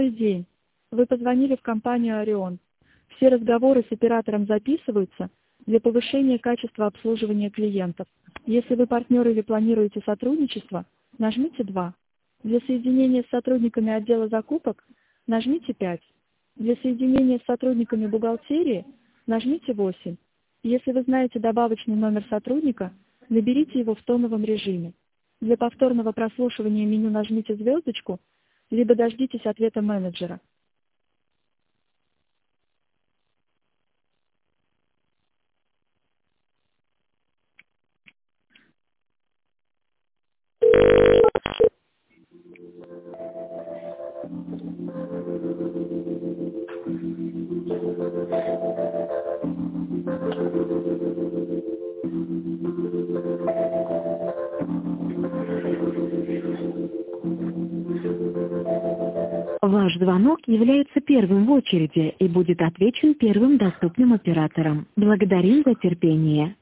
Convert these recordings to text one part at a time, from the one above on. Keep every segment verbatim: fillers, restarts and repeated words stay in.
Добрый день. Вы позвонили в компанию «Орион». Все разговоры с оператором записываются для повышения качества обслуживания клиентов. Если вы партнер или планируете сотрудничество, нажмите два. Для соединения с сотрудниками отдела закупок нажмите пять. Для соединения с сотрудниками бухгалтерии нажмите восемь. Если вы знаете добавочный номер сотрудника, наберите его в тоновом режиме. Для повторного прослушивания меню нажмите звездочку, либо дождитесь ответа менеджера. Ваш звонок является первым в очереди и будет отвечен первым доступным оператором. Благодарим за терпение.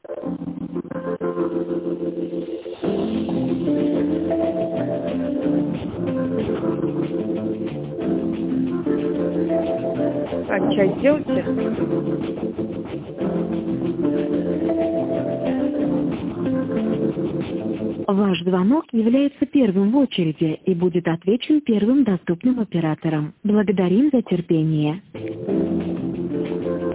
А чай сделайте? Ваш звонок является первым в очереди и будет отвечен первым доступным оператором. Благодарим за терпение.